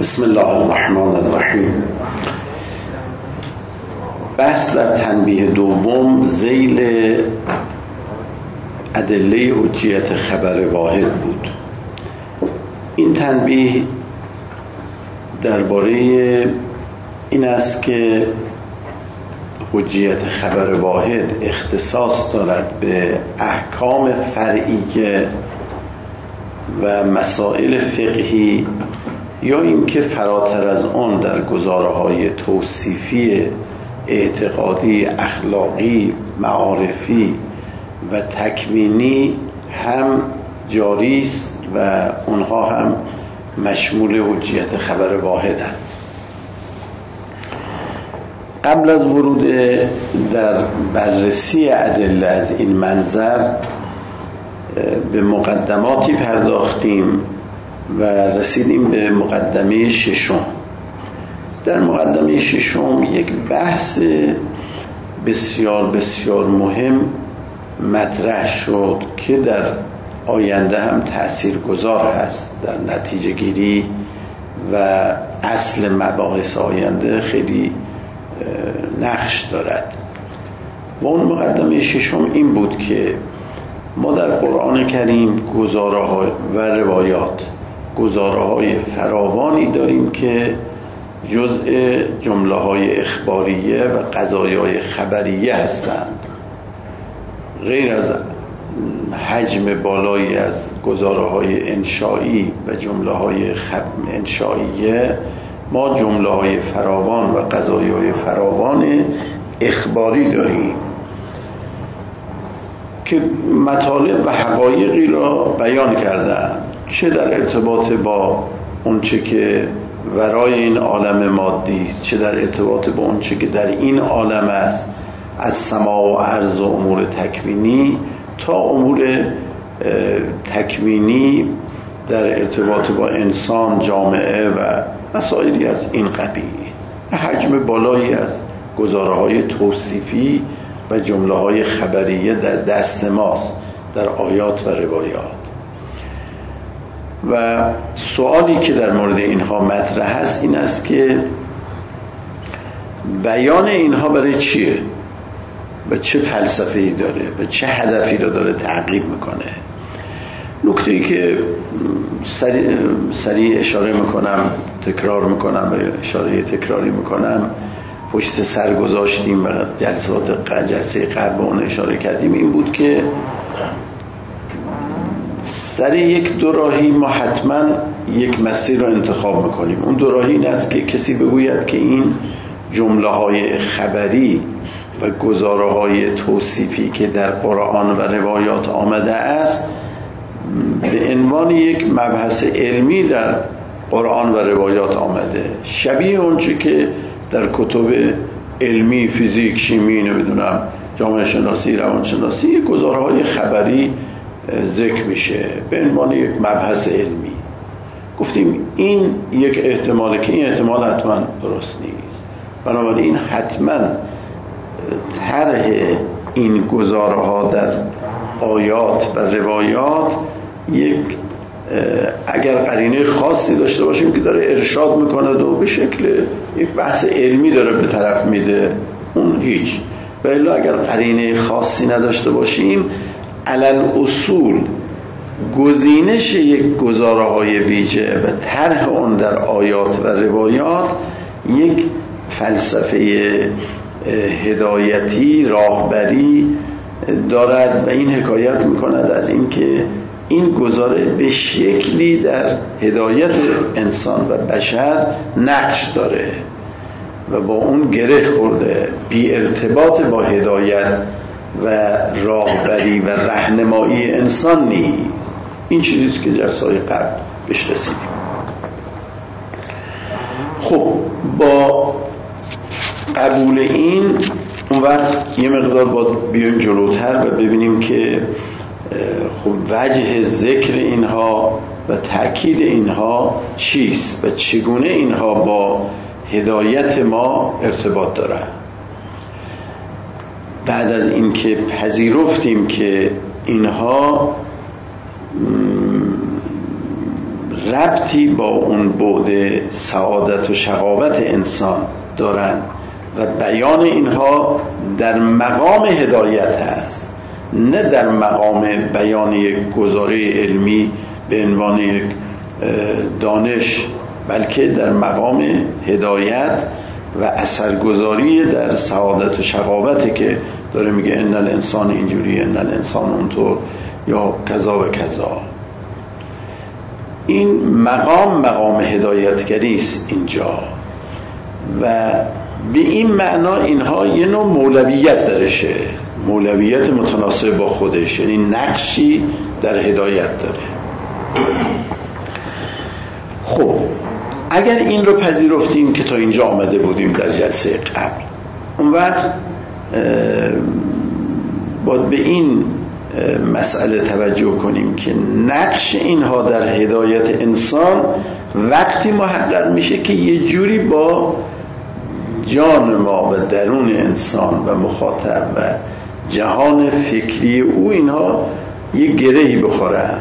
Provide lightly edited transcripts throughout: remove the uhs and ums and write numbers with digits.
بسم الله الرحمن الرحیم. بحث در تنبیه دوم ذیل ادله حجیت خبر واحد بود. این تنبیه درباره این است که حجیت خبر واحد اختصاص دارد به احکام فرعیه و مسائل فقهی یا اینکه فراتر از آن در گزاره‌های توصیفی اعتقادی، اخلاقی، معارفی و تکوینی هم جاری است و اونها هم مشمول حجیت خبر واحدند. قبل از ورود در بررسی ادله از این منظر به مقدماتی پرداختیم و رسیدیم به مقدمه ششم. در مقدمه ششم یک بحث بسیار بسیار مهم مطرح شد که در آینده هم تاثیرگذار هست در نتیجه گیری و اصل مباحث آینده خیلی نقش دارد. و اون مقدمه ششم این بود که ما در قرآن کریم گزاره‌ها و روایات گزاره‌های فراوانی داریم که جزء جمله‌های اخباریه و قضایای خبریه هستند. غیر از حجم بالایی از گزاره‌های انشایی و جمله‌های انشاییه، ما جمله‌های فراوان و قضایای فراوان اخباری داریم که مطالب و حقایقی را بیان کردند، چه در ارتباط با اونچه که ورای این عالم مادی است، چه در ارتباط با اونچه که در این عالم است، از سماع و ارض و امور تکوینی تا امور تکوینی در ارتباط با انسان، جامعه و مسائلی از این قبیل. حجم بالایی از گزاره‌های توصیفی و جمله‌های خبریه در دست ماست در آیات و روایات. و سوالی که در مورد اینها مطرح است این است که بیان اینها برای چیه و چه فلسفه‌ای داره و چه هدفی رو داره تعقیب میکنه. نکته‌ای که سریع اشاره میکنم، تکرار میکنم و اشاره تکراری میکنم، پشت سر گذاشتیم و جلسه قبل اون اشاره کردیم، این بود که سر یک دوراهی ما حتما یک مسیر رو انتخاب میکنیم. اون دوراهی این است که کسی بگوید که این جمله‌های خبری و گزاره‌های توصیفی که در قرآن و روایات آمده است به عنوان یک مبحث علمی در قرآن و روایات آمده، شبیه اونچه که در کتب علمی، فیزیک، شیمی، نمیدونم جامعه شناسی، روانشناسی گزاره‌های خبری ذکر میشه به عنوان یک مبحث علمی. گفتیم این یک احتماله که این احتمال حتما درست نیست، بنابراین حتما طرح این گزاره‌ها در آیات و روایات یک اگر قرینه خاصی داشته باشیم که داره ارشاد میکنه و به شکل یک بحث علمی داره به طرف میده، اون هیچ. و الا اگر قرینه خاصی نداشته باشیم، علل اصول گزینش یک گزاره‌های ویژه و طرح اون در آیات و روایات یک فلسفه هدایتی، راهبری دارد و این حکایت میکند از اینکه این گزاره به شکلی در هدایت انسان و بشر نقش داره و با اون گره خورده، بی ارتباط با هدایت و راهبری و راهنمایی انسان نیست. این چیزیست که جلسه‌های قبل بهش رسیدیم. خب با قبول این اون وقت یه مقدار باید بیایم جلوتر و ببینیم که خب وجه ذکر اینها و تأکید اینها چیست و چگونه اینها با هدایت ما ارتباط دارن. بعد از اینکه پذیرفتیم که اینها ربطی با اون بعد سعادت و شقاوت انسان دارن و بیان اینها در مقام هدایت هست، نه در مقام بیان یک گزاره علمی به عنوان یک دانش، بلکه در مقام هدایت و اثرگذاری در سعادت و شقاوتی که داره میگه ان الانسان اینجوری، ان الانسان اونطور، یا کذا و کذا. این مقام هدایتگری است اینجا و به این معنا اینها یه نوع مولویت درشه، مولویت متناسب با خودش، یعنی نقشی در هدایت داره. خب اگر این رو پذیرفتیم که تا اینجا آمده بودیم در جلسه قبل، اون وقت باید به این مسئله توجه کنیم که نقش اینها در هدایت انسان وقتی محقق میشه که یه جوری با جان ما و درون انسان و مخاطب و جهان فکری او اینها یه گرهی بخورن.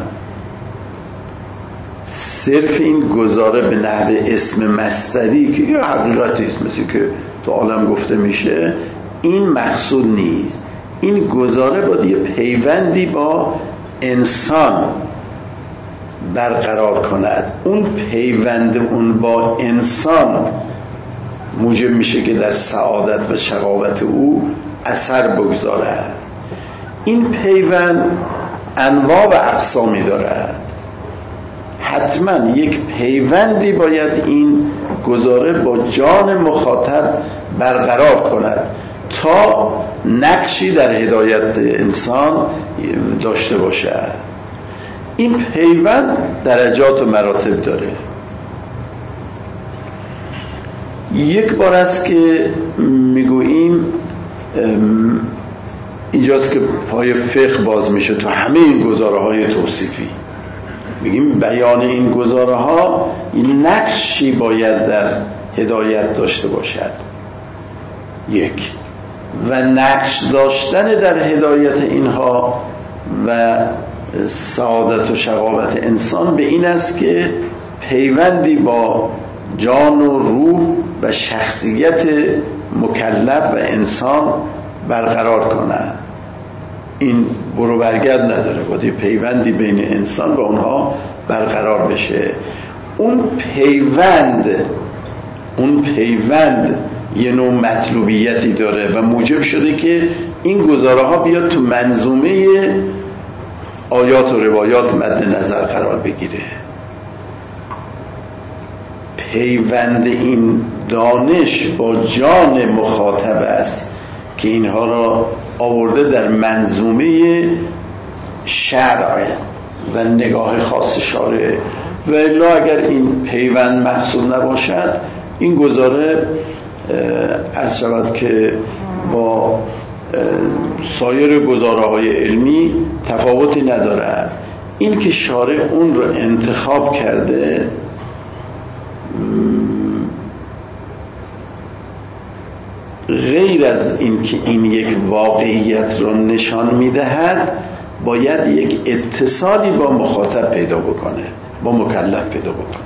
صرف این گزاره به نحو اسم مصدری که یه حقیقتی است مثل که تو عالم گفته میشه، این مقصود نیست. این گزاره باید یه پیوندی با انسان برقرار کند. اون پیوند اون با انسان موجب میشه که در سعادت و شقاوت او اثر بگذارد. این پیوند انواع و اقسامی دارد. حتما یک پیوندی باید این گزاره با جان مخاطب برقرار کند تا نقشی در هدایت انسان داشته باشد. این پیوند درجات و مراتب داره. یک بار است که میگوییم اینجاست که پای فقه باز میشه تو همه این گزاره های توصیفی. میگیم بیان این گزاره ها این نقشی باید در هدایت داشته باشد. یک، و نقش داشتن در هدایت اینها و سعادت و شقاوت انسان به این است که پیوندی با جان و روح و شخصیت مکلف و انسان برقرار کنند. این برو برگرد نداره، باید پیوندی بین انسان و اونها برقرار بشه. اون پیوند یه نوع مطلوبیتی داره و موجب شده که این گزاره ها بیاد تو منظومه آیات و روایات مد نظر قرار بگیره. پیوند این دانش با جان مخاطب است که اینها را آورده در منظومه شرع و نگاه خاص شارع. و الا اگر این پیوند محصول نباشد این گزاره عرض شود که با سایر گزاره های علمی تفاوتی ندارد. این که شارع اون رو انتخاب کرده غیر از این که این یک واقعیت رو نشان میدهد، باید یک اتصالی با مخاطب پیدا بکنه، با مکلف پیدا بکنه.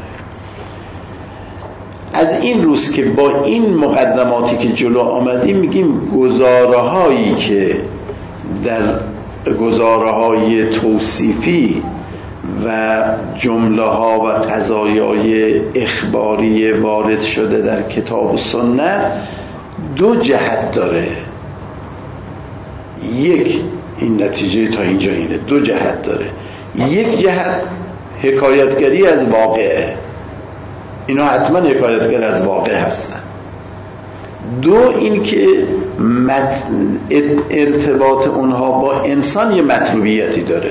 از این روز که با این مقدماتی که جلو آمدیم میگیم گزاره هایی که در گزاره های توصیفی و جمله ها و قضایای اخباری وارد شده در کتاب و سنت دو جهت داره. یک، این نتیجه تا اینجا اینه، دو جهت داره. یک جهت حکایتگری از واقعه، اینا حتما حکایتگر از واقع هستن. دو، این که ارتباط اونها با انسان یه مطلوبیتی داره.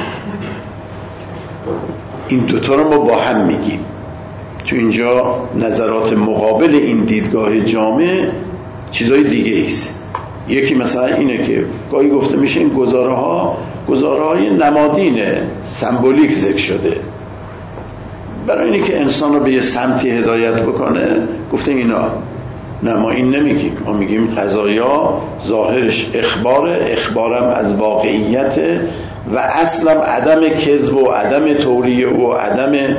این دوتا رو ما با هم میگیم. تو اینجا نظرات مقابل این دیدگاه جامع چیزای دیگه ایست. یکی مثلا اینه که گاهی گفته میشه این گزاره های نمادینه، سمبولیک ذکر شده برای اینه که انسان رو به یه سمتی هدایت بکنه. گفتیم اینا نه، ما این نمیگیم. ما میگیم قضایا ظاهرش اخبارم از واقعیت و اصلا عدم کذب و عدم توریه و عدم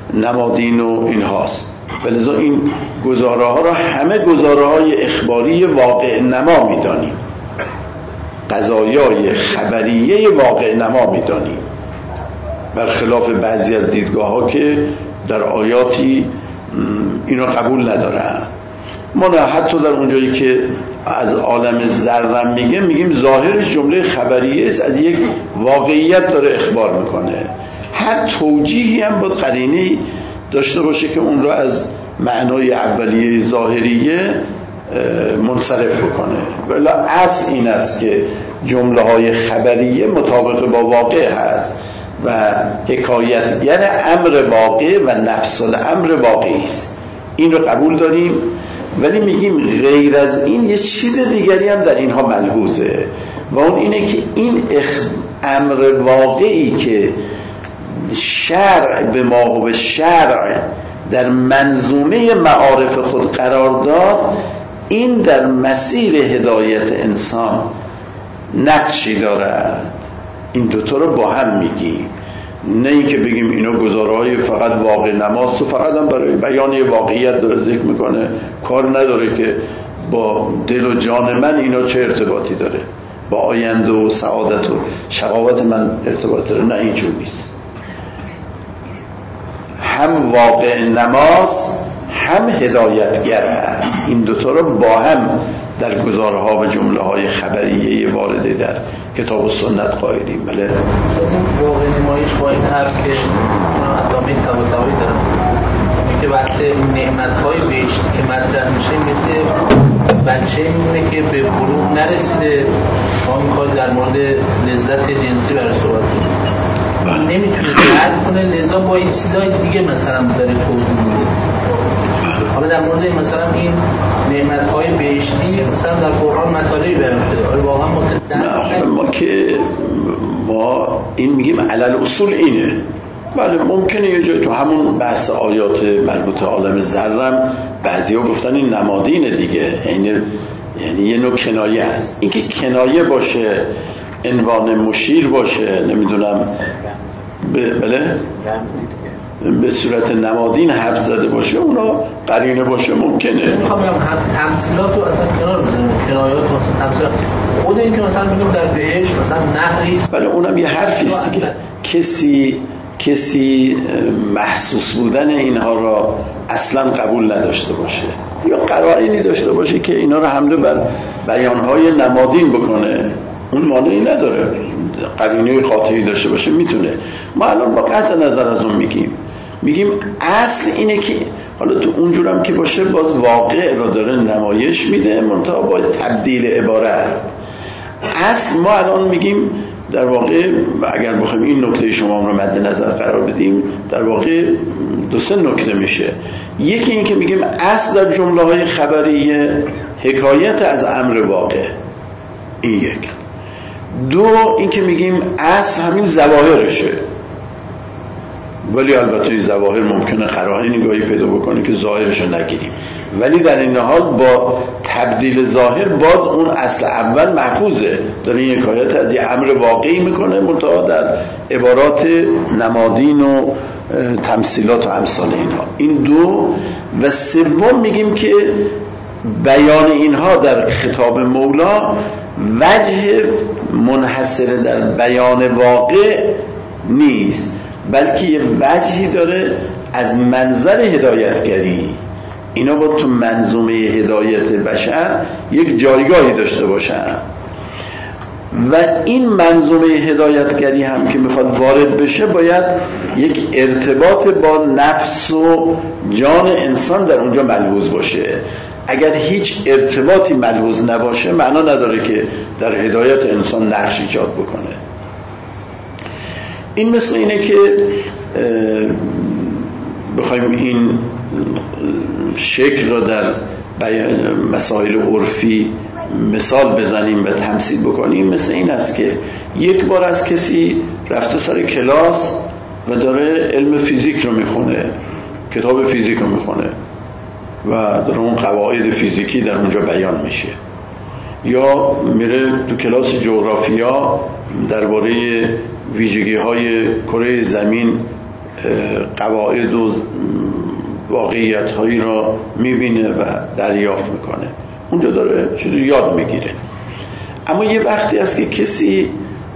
نمادین و این هاست. ولذا این گزاره ها را همه گزاره های اخباری واقع نما میدانیم، قضایای خبریه واقع نما میدانیم، برخلاف بعضی از دیدگاه ها که در آیاتی اینو قبول ندارن. ما نه، حتی در اونجایی که از عالم ذره میگیم ظاهرش جمله خبریه است، از یک واقعیت داره اخبار میکنه. هر توجیهی هم باید قرینه داشته باشه که اون رو از معنای اولیه ظاهریه منصرف بکنه. ولی اصل این است که جمله های خبریه مطابق با واقع هست و حکایتگر امر واقع و نفس الامر واقعی است. این رو قبول داریم، ولی میگیم غیر از این یه چیز دیگری هم در اینها ملحوظه و اون اینه که این امر واقعی که شرع به ما و به شرع در منظومه معارف خود قرار داد، این در مسیر هدایت انسان نقشی دارد. این دوتا رو با هم میگیم، نه اینکه بگیم اینا گزارهای فقط واقع نماست و فقط هم برای بیان واقعیت داره ذکر میکنه، کار نداره که با دل و جان من اینا چه ارتباطی داره، با آینده و سعادت و شقاوت من ارتباط داره. نه، اینجور نیست. هم واقع نماست هم هدایتگر است. این دوتا رو با هم در گزارها و جمله های خبریه وارده در کتاب و سنت قائلیم. بله، واقع نمایش با این حرف که علامه طباطبایی دارم که بحث نعمت های بهشتی که مطرح میشه مثل بچه میمونه که به بلوغ نرسیده، ما میخواد در مورد لذت جنسی برای صحبت کنیم، نمیتونه درک کنه، لذا با این چیزای دیگه مثلا داره توضیح میده. حالا در مورد مثلا این نعمت‌های بهشتی مثلا در قرآن مطالبی بیان شده، آیا واقعا ما این میگیم علل اصول اینه. بله، ممکنه یه جای تو همون بحث آیات مربوط عالم ذرم بعضیا گفتن این نمادینه دیگه، یعنی یه نوع کنایه است. اینکه کنایه باشه، عنوان مشیر باشه، نمیدونم بله به صورت نمادین حرف زده باشه، اونا قرینه باشه، ممکنه. میخوام بگم تمثیلات رو اصلا کنار بزنیم، کنایات مثلا تمثیلات خود این که مثلا میگم در بهشت مثلا نهری، بله اونم یه حرفی است دیگه. کسی محسوس بودن اینها را اصلا قبول نداشته باشه یا قرائنی داشته باشه که اینا رو حمله بر بیانهای نمادین بکنه، اون مانعی نداره. قرینه قاطعی داشته باشه میتونه. ما الان با قطع نظر از اون میگیم اصل اینه که حالا تو اونجورم که باشه باز واقع رو داره نمایش میده، منتها با تبدیل عبارت. اصل ما الان میگیم در واقع اگر بخوایم این نکته شما رو مد نظر قرار بدیم، در واقع دو سه نکته میشه. یکی این که میگیم اصل در جمله های خبریه حکایت از امر واقع، این یک. دو این که میگیم اصل همین ظواهرشه، ولی البته این ظواهر ممکنه قرائنی گاهی پیدا بکنه که ظاهرش رو نگیریم، ولی در این حال با تبدیل ظاهر باز اون اصل اول محفوظه، داره این حکایت از یه امر واقعی میکنه، منتها در عبارات نمادین و تمثیلات و امثال اینها. این دو. و سوم میگیم که بیان اینها در خطاب مولا وجه منحصر در بیان واقع نیست، بلکه یه وجهی داره از منظر هدایتگری. اینا باید تو منظومه هدایت بشر یک جایگاهی داشته باشن و این منظومه هدایتگری هم که میخواد وارد بشه باید یک ارتباط با نفس و جان انسان در اونجا ملحوظ باشه. اگر هیچ ارتباطی ملحوظ نباشه معنا نداره که در هدایت انسان نقش ایجاد بکنه. این مثل اینه که بخوایم این شکل رو در مسائل عرفی مثال بزنیم و تمثیل بکنیم، مثل این است که یک بار از کسی رفته سر کلاس و داره علم فیزیک رو میخونه، کتاب فیزیک رو میخونه و داره اون قواعد فیزیکی در اونجا بیان میشه، یا میره تو کلاس جغرافیا درباره ویژگی های کره زمین قواعد و واقعیت هایی را میبینه و دریافت میکنه، اونجا داره چیزی یاد میگیره. اما یه وقتی هست که کسی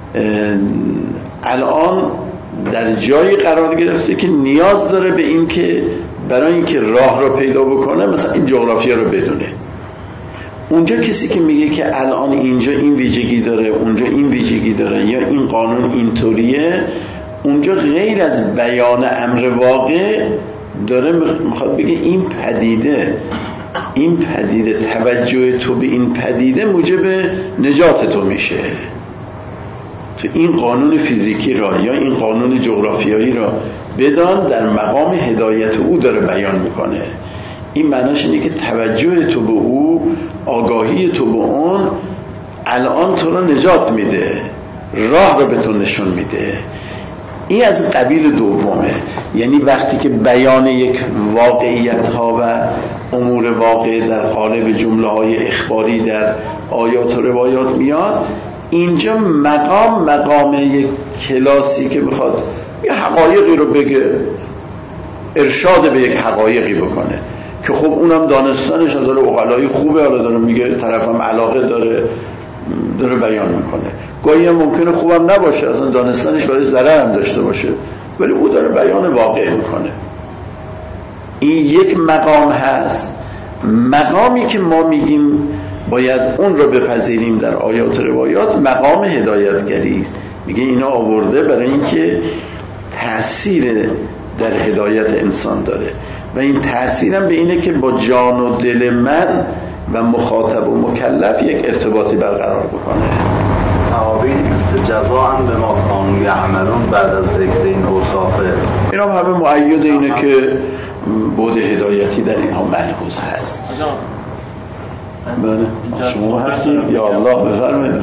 الان در جایی قرار گرفته که نیاز داره به این که برای اینکه راه را پیدا بکنه مثلا این جغرافیا رو بدونه. اونجا کسی که میگه که الان اینجا این ویژگی داره، اونجا این ویژگی داره، یا این قانون اینطوریه، اونجا غیر از بیان امر واقع داره میخواد بگه این پدیده توجه تو به این پدیده موجب نجات تو میشه. تو این قانون فیزیکی را یا این قانون جغرافیایی را بدان، در مقام هدایت او داره بیان میکنه. این معناش اینه که توجه تو به او، آگاهی تو به اون الان تو را نجات میده، راه را به تو نشون میده. این از قبیل دومه. یعنی وقتی که بیان یک واقعیت ها و امور واقع در قالب جمله های اخباری در آیات و روایات میاد، اینجا مقام یک کلاسی که میخواد یه حقایقی رو بگه، ارشاد به یک حقایقی بکنه که خب اونم دانستانش از عقلای خوبه، حالا داره میگه طرفم علاقه داره بیان میکنه. گاهی هم ممکنه خوبم نباشه، اصلا دانستانش برای ضرر هم داشته باشه، ولی او داره بیان واقع میکنه. این یک مقام هست. مقامی که ما میگیم باید اون رو بپذیریم در آیات و روایات، مقام هدایتگری است. میگه اینا آورده برای اینکه تأثیر در هدایت انسان داره و این تأثیر هم به اینه که با جان و دل من و مخاطب و مکلف یک ارتباطی برقرار بکنه. تعابیر است جزاء به ما کانوا یعملون بعد از ذکر این اوصاف. اینا همه مؤید اینه که بود هدایتی در اینها ملحوظ هست. بله شما هستید یا الله؟ بفرمایید.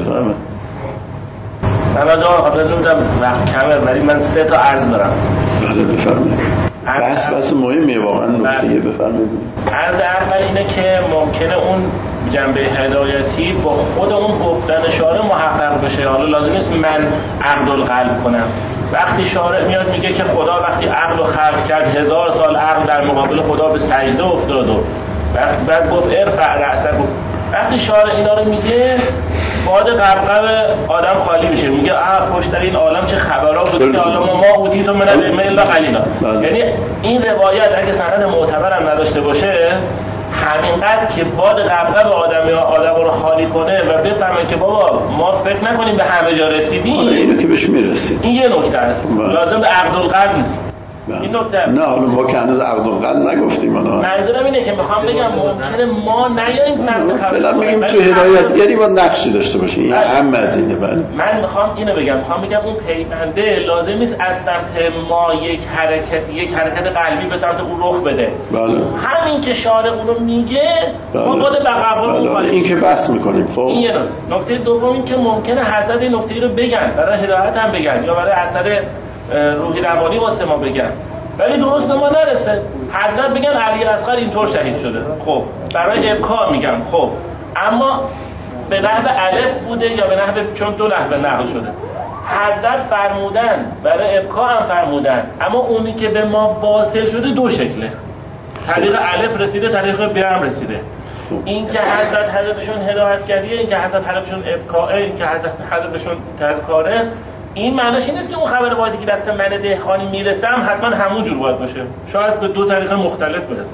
من آجا قبل نمیدم وقت کمه، ولی من 3 تا عرض دارم. بله بفرمایید. بحث مهمیه واقعا. نکته بفرمایید. عرض اول اینه که ممکنه اون جنبه هدایتی با خود اون گفتن شارع محقق بشه. حالا لازم نیست من عقل القلب کنم. وقتی شارع میاد میگه که خدا وقتی عقل رو خلق کرد 1000 سال عقل در مقابل خدا به سجده افتاد و بعد گفت ارفع رأسک. وقتی شارع اینا رو میگه باد قبقب آدم خالی میشه، میگه پشت این عالم چه خبرها بود که حالا ما اوتیت من العلم الا قلیلا. یعنی این روایت اگه سند معتبر هم نداشته باشه، همینقدر که باد قبقب آدم رو خالی کنه و بفهمه که بابا ما فکر نکنیم به همه جا رسیدیم، اینو که بهش میرسیم. این یه نکته است. لازم به عقد القلب نیست. این نکته. نه حالا ما که هنوز عقد القلب نگفتیم. منظورم اینه که میخوام بگم ممکنه ما نیاییم سمت فعلا میگیم تو هدایتگری با نقشی داشته باشه. این اهم از اینه. من میخوام اینو بگم، میخوام بگم اون پیونده لازم نیست از سمت ما یک حرکت قلبی به سمت اون رخ بده. بله. همین که شارع اون رو میگه ما خود بقبقا این که بحث میکنیم. خب این یه نکته دوم این که ممکنه حضرت این نکته رو بگن برای هدایت هم بگن یا برای اثر روحی روانی واسه ما بگن، ولی درست به ما نرسه. حضرت بگن علی اصغر اینطور شهید شده، خب برای ابقا میگن، خب اما به نحو الف بوده یا به نحو، چون 2 نحو نقل شده. حضرت فرمودن برای ابقا هم فرمودن، اما اونی که به ما واصل شده 2 شکله. طریق الف رسیده، طریق ب هم رسیده. این که حضرت هدفشون هدایتگریه، این که حضرت هدفشون ابقاءه، این که حضرت هدفشون تذکاره، این معناش این نیست که اون خبر واحدی که دست من دهخانی میرسم حتما همون جور باید باشه. شاید به 2 طریق مختلف برسه.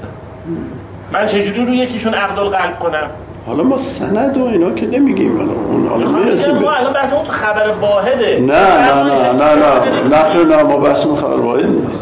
من چجوری روی یکیشون عقد القلب کنم؟ حالا ما سند و اینا که نمیگیم، حالا میرسیم ما الان بحث اون تو خبر واحده. نه ما بحث اون خبر واحد نیست.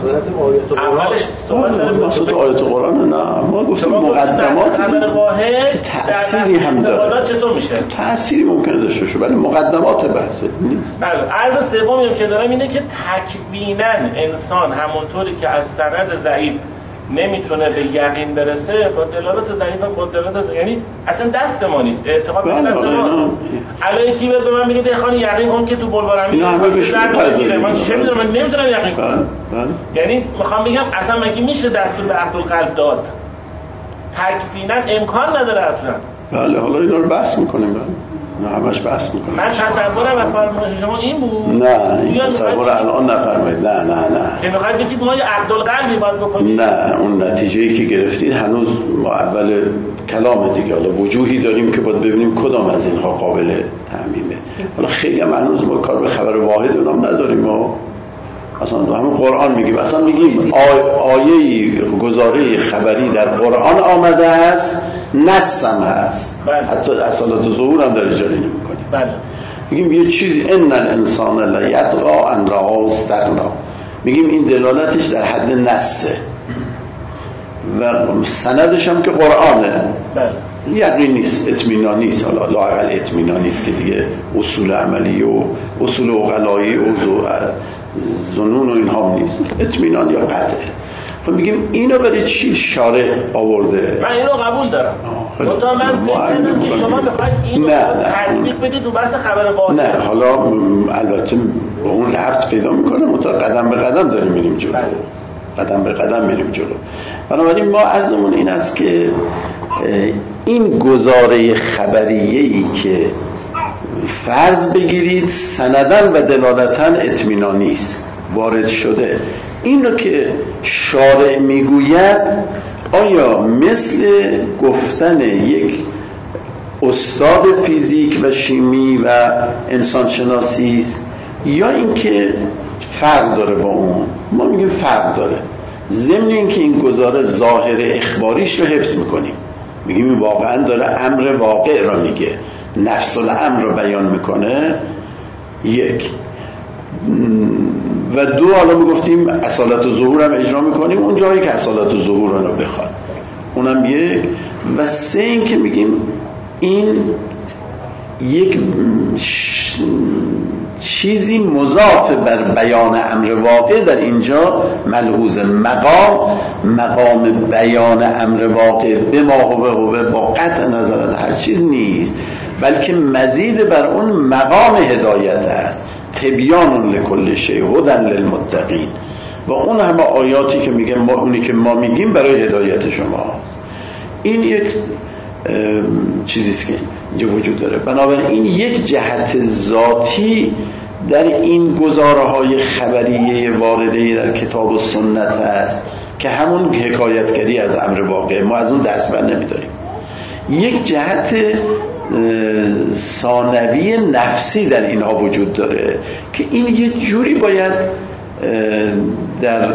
اولش آیات قرآن. نه ما گفتیم مقدمات خبر واحد تأثیری هم داره. چطور میشه؟ تأثیری ممکنه داشته باشه ولی مقدمات بحث نیست. بله. عرض سومی که دارم اینه که تکویناً انسان همونطوری که از سند ضعیف نمیتونه به یقین برسه، با دلالت ضعیف هم با دلالت یعنی اصلا دست ما نیست، اعتقاد به دست ماست. الان کی به من میگه دهخانی یقین کن که تو بلوار امین من چه میدونم، من نمیتونم یقین کنم. یعنی میخوام بگم اصلا مگه میشه دستور به عقد القلب داد؟ تکوینا امکان نداره اصلا. بله حالا اینا رو بحث میکنیم، نه همش بحث میکنیم. من تصورم و فرمایش شما این بود. نه این تصور الان نفرمایید. نه که میخواید بگید ما عقد القلبی باید بکنید. نه اون نتیجه‌ای که گرفتید هنوز ما اول کلام دیگه، حالا وجوهی داریم که باید ببینیم کدام از اینها قابل تعمیمه. حالا خیلی هم هنوز ما کار به خبر واحد اونم نداریم و اصلا همین قرآن میگیم، اصلا میگیم آیه گزاره خبری در قرآن آمده است، نص هم هست. حتی اصالت ظهور هم در اجاره نمی‌کنیم. بله. میگیم یه چیزی ان الانسان لیطغى ان رآه استغنى، میگیم این دلالتش در حد نصه و سندش هم که قرآنه. بله. یقین نیست، اطمینانی نیست، حالا لااقل اطمینانی نیست که دیگه اصول عملی و اصول عقلایی و ظنون و اینها نیست، اطمینان یا قطعه. خب میگیم اینو برای چی شارع آورده؟ من اینو قبول دارم. منتها من فکر کردم که شما بخواید اینو تطبیق بدید تو بحث خبر واحد. نه حالا البته با اون ربط پیدا میکنه، منتها قدم به قدم داریم میریم جلو. قدم به قدم میریم جلو. بنابراین ما عرضمون این است که این گزاره خبریه‌ای که فرض بگیرید سندن و دلالتن اطمینانی است وارد شده، این رو که شارع میگوید آیا مثل گفتن یک استاد فیزیک و شیمی و انسانشناسی است یا اینکه فرق داره با اون؟ ما میگیم فرق داره. ضمن اینکه این گزاره ظاهر اخباریش رو حفظ میکنیم، میگیم این واقعا داره امر واقع را میگه، نفس الامر رو بیان میکنه. یک و دو، حالا میگفتیم اصالت و ظهور هم اجرا میکنیم اون جایی که اصالت و ظهور رو بخواد، اونم یک. و سه این که میگیم این یک چیزی مضاف بر بیان امر واقع در اینجا ملحوظه. مقام بیان امر واقع به ما هو با قطع نظرت هر چیز نیست، بلکه مزید بر اون مقام هدایت است. تبیان لکل شیء هدی للمتقین. و اون همه آیاتی که میگن ما اونی که ما میگیم برای هدایت شماست. این یک چیزیست که اینجا وجود داره. بنابراین یک جهت ذاتی در این گزاره‌های خبریه وارده در کتاب و سنت هست که همون حکایتگری از امر واقع، ما از اون دست بر نمیداریم. یک جهت ثانوی نفسی در اینها وجود داره که این یه جوری باید در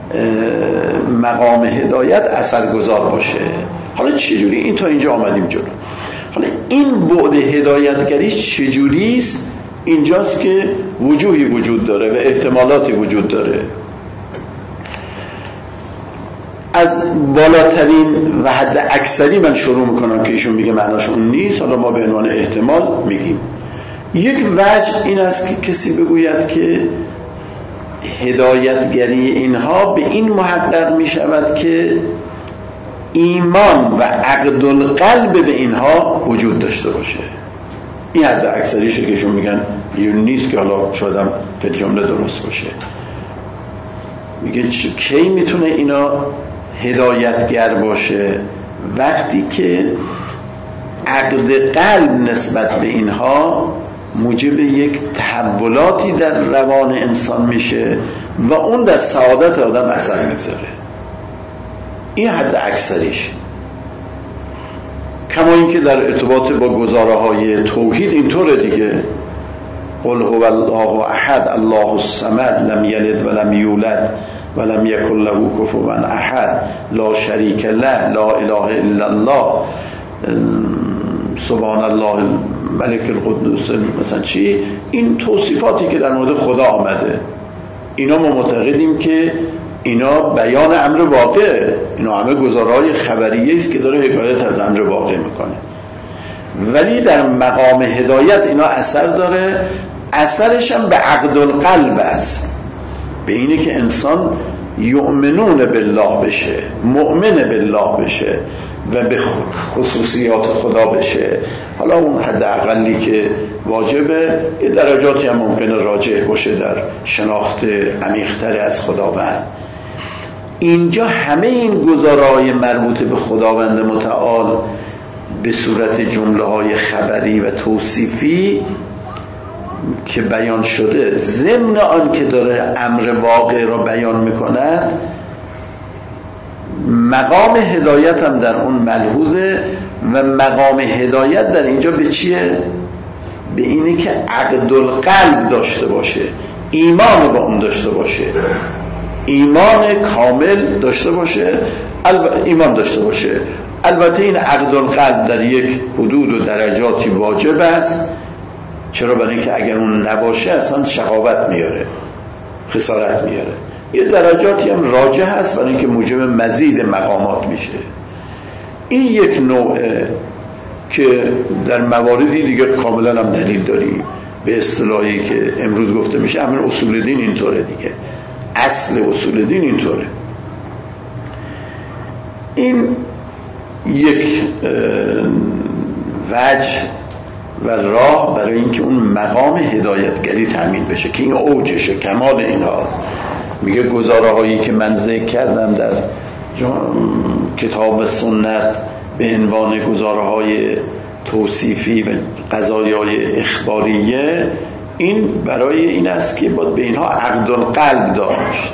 مقام هدایت اثرگذار باشه. حالا چجوری؟ این تا اینجا آمدیم جلو. حالا این بعد هدایتگریش چجوریست؟ اینجاست که وجوهی وجود داره و احتمالاتی وجود داره. از بالاترین و حد اکثری من شروع میکنم که ایشون میگه معناش اون نیست، حالا ما به عنوان احتمال میگیم. یک وجه این است که کسی بگوید که هدایتگری اینها به این محقق میشود که ایمان و عقد القلب به اینها وجود داشته باشه. این حد اکثریشه که ایشون میگن یون نیست، که حالا شاید هم فی جمله درست باشه. میگه کی میتونه اینا هدایتگر باشه؟ وقتی که عقد قلب نسبت به اینها موجب یک تحولاتی در روان انسان میشه و اون در سعادت آدم اثر میگذاره. این حد اکثریش. کما اینکه در ارتباط با گزاره های توحید اینطوره دیگه. قل هو الله احد الله الصمد لم یلد ولم یولد ولم یکن له کفوا احد لا شریک له لا اله الا الله سبحان الله الملك القدوس. مثلا چی؟ این توصیفاتی که در مورد خدا آمده، اینا ما معتقدیم که اینا بیان امر واقع، اینا همه گزارهای خبریه است که داره حکایت از امر واقع میکنه. ولی در مقام هدایت اینا اثر داره. اثرش هم به عقد القلب است، به اینه که انسان یؤمنون بالله بشه، مؤمن بالله بشه و به خصوصیات خدا بشه. حالا اون حد اقلی که واجبه، یه درجاتی هم ممکنه راجع باشه در شناخت عمیق‌تر از خداوند. اینجا همه این گزاره‌های مربوط به خداوند متعال به صورت جمله های خبری و توصیفی که بیان شده، ضمن آن که داره امر واقع را بیان میکند، مقام هدایت هم در اون ملحوظه. و مقام هدایت در اینجا به چیه؟ به اینه که عقد القلب داشته باشه، ایمان با اون داشته باشه، ایمان کامل داشته باشه، ایمان داشته باشه. البته این عقد القلب در یک حدود و درجاتی واجب است. چرا؟ برای اینکه اگر اون نباشه اصلا شقاوت میاره، خسارت میاره. یه درجاتی هم راجح هست برای اینکه موجب مزید مقامات میشه. این یک نوعه که در مواردی دیگه کاملا هم دلیل داریم. به اصطلاحی که امروز گفته میشه همین اصول دین اینطوره دیگه، اصل اصول دین اینطوره. این یک وجه و راه برای اینکه اون مقام هدایتگری تامین بشه که این اوجشه، کمال این هاست. میگه گزاره هایی که من ذکر کردم در کتاب و سنت به عنوان گزاره های توصیفی و قضایای های اخباریه، این برای این است که باید به اینها عقد القلب داشت.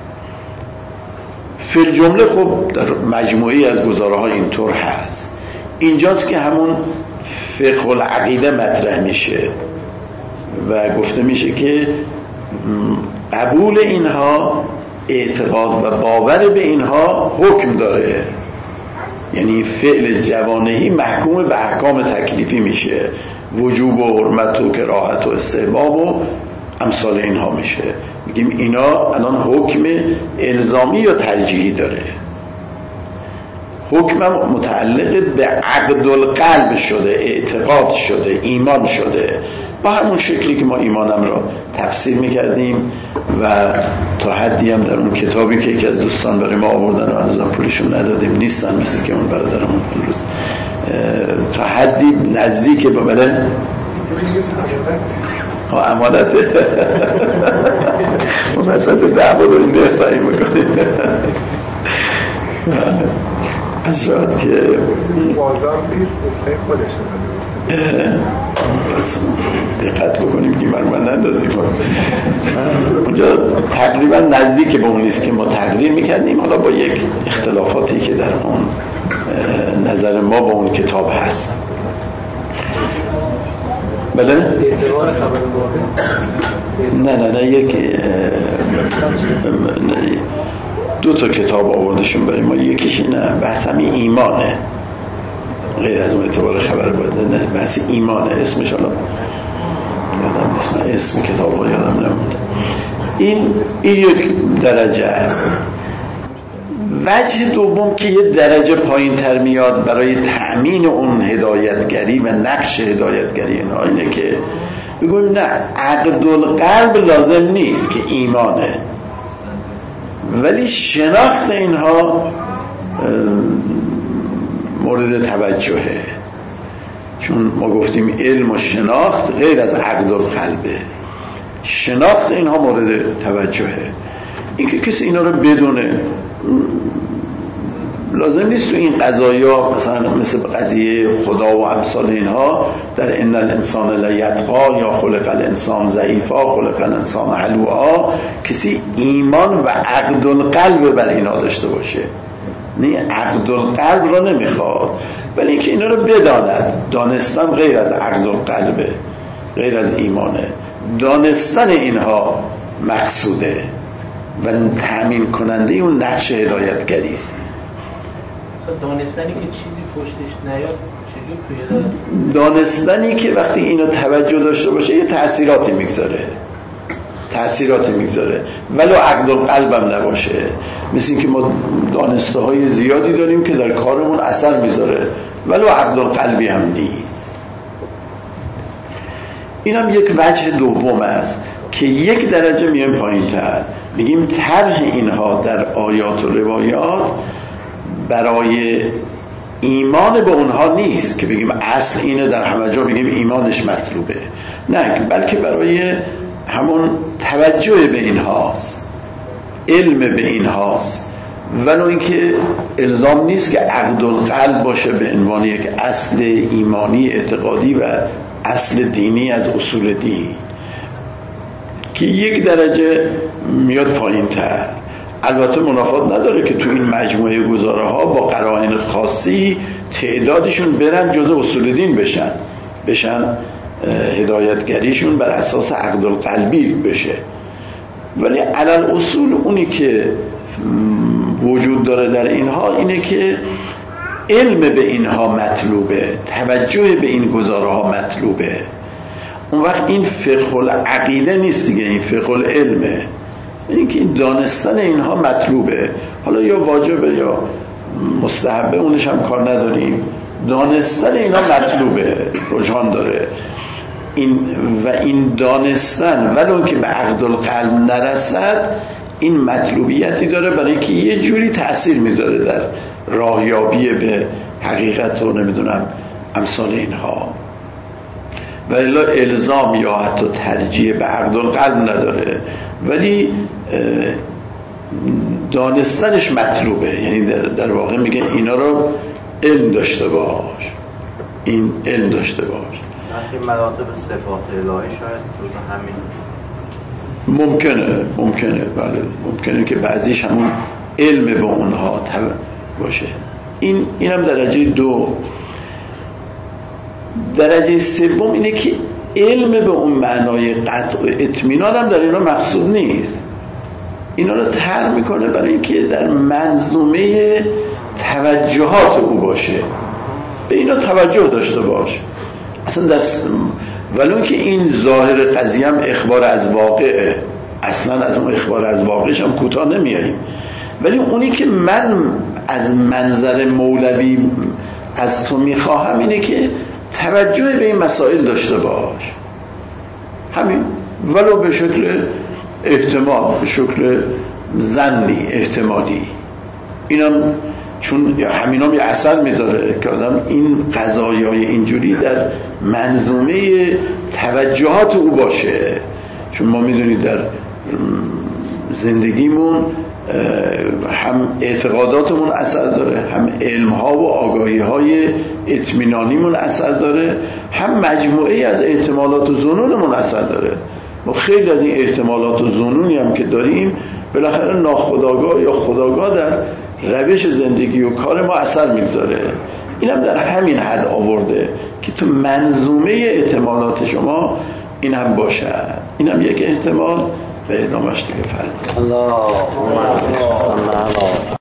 فی الجمله خب در مجموعی از گزاره ها اینطور هست. اینجاست که همون فقه العقیده مطرح میشه و گفته میشه که قبول اینها، اعتقاد و باور به اینها حکم داره. یعنی فعل جوانحی محکوم به احکام تکلیفی میشه، وجوب و حرمت و کراهت و استحباب و امثال اینها میشه. میگیم اینا الان حکم الزامی یا ترجیحی داره. حکمم متعلق به عقد القلب شده، اعتقاد شده، ایمان شده، با همون شکلی که ما ایمانم را تفسیر میکردیم و تا حدی هم در اون کتابی که یکی از دوستان برای ما آوردن و هنوزم پولشون ندادیم، نیستن مثل که اون برادرمون امروز، تا حدی نزدیک به بله امانت اون وسط دعوا داریم بختایی میکنیم از شاید که بازار بیست نسخه خودشه بس دقت بکنیم که من نندازیم اونجا تقریبا نزدیک به اون نیست که ما تقریر میکردیم، حالا با یک اختلافاتی که در اون نظر ما با اون کتاب هست. بله؟ اعتبار خبر واقع؟ نه یک دو تا کتاب آوردشون برای ما. یکیش نه بحث همین ایمانه، غیر از اون اعتبار خبر باید، نه بحث ایمانه. اسمش حالا یادم نیست، اسم کتاب ها یادم نمونده. این یک درجه است. وجه دوم که یه درجه پایین تر میاد برای تأمین اون هدایتگری و نقش هدایتگری اینه که بگویم نه، عقد القلب لازم نیست که ایمانه، ولی شناخت اینها مورد توجهه. چون ما گفتیم علم و شناخت غیر از عقد القلبه، شناخت اینها مورد توجهه. اینکه کسی اینا رو بدونه لازم نیست. تو این قضایا مثلا مثل قضیه خدا و امثال اینها در ان الانسان لیطغی یا خلق الانسان ضعیفا خلق الانسان حلوعا کسی ایمان و عقد القلب بر اینا داشته باشه. نه، عقد القلب را نمیخواد، ولی اینکه اینا رو بداند. دانستن غیر از عقد القلبه، غیر از ایمانه. دانستن اینها مقصوده و تأمین کننده اون نقش هدایتگری است. دانستنی که چیزی پشتش نیاد چجور توی دانستنی که وقتی اینو توجه داشته باشه یه تأثیراتی میگذاره ولو عقد القلب هم نباشه. مثل این که ما دانسته های زیادی داریم که در کارمون اثر میذاره ولو عقد القلبی هم نیست. این هم یک وجه دوم است که یک درجه میایم پایین تر، میگیم طرح اینها در آیات و روایات برای ایمان به اونها نیست که بگیم اصل اینه در همه جا بگیم ایمانش مطلوبه، نه، بلکه برای همون توجه به اینهاست، علم به اینهاست ولو اینکه الزام نیست که عقد القلب باشه به عنوان یک اصل ایمانی اعتقادی و اصل دینی از اصول دین، که یک درجه میاد پایین تر. البته منافات نداره که تو این مجموعه گزاره ها با قرائن خاصی تعدادشون برن جزء اصول دین بشن هدایتگریشون بر اساس عقد القلبی بشه. ولی علل اصول اونی که وجود داره در اینها اینه که علم به اینها مطلوبه، توجه به این گزاره ها مطلوبه. اون وقت این فقه العقیده نیست دیگه، این فقه العلمه. این که این دانستن اینها مطلوبه، حالا یا واجبه یا مستحبه، اونش هم کار نداریم. دانستن اینا مطلوبه، رجحان داره. این دانستن ولو که به عقد القلب نرسد، این مطلوبیتی داره برای اینکه یه جوری تأثیر میذاره در راهیابی به حقیقت و نمیدونم امثال اینها. ولی الزام یا حتی ترجیح به عقد القلب نداره، ولی دانستنش مطلوبه. یعنی در واقع میگه اینا رو علم داشته باش، این علم داشته باش. این مراتب صفات الهی شاید جز همین ممکنه بله، ممکنه که بعضیش همون علم به اونها باشه. این هم درجه 2. درجه 3 اینه که علم به اون معنای قطع و اطمینان هم در اینا مقصود نیست. اینا رو طرح میکنه برای اینکه در منظومه توجهات او باشه، به اینا توجه داشته باش. اصلا ولو که این ظاهر قضیه هم اخبار از واقعه، اصلا از اون اخبار از واقعش هم کوتاه نمیاییم، ولی اونی که من از منظر مولوی از تو میخواهم اینه که توجه به این مسائل داشته باش. همین، ولو به شکل احتمال، به شکل ظنی احتمالی. اینم چون همینام یه اثر میذاره که آدم این قضایای اینجوری در منظومه توجهات او باشه. چون ما میدونید در زندگیمون هم اعتقاداتمون اثر داره، هم علمها و آگاهی‌های اطمینانیمون اثر داره، هم مجموعه از احتمالات و ظنونمون اثر داره. ما خیلی از این احتمالات و ظنونی هم که داریم بالاخره ناخودآگاه یا خودآگاه در روش زندگی و کار ما اثر میگذاره. اینم در همین حد آورده که تو منظومه احتمالات شما این هم باشه. اینم یک احتمال و ادامهش دیگه فرق. الله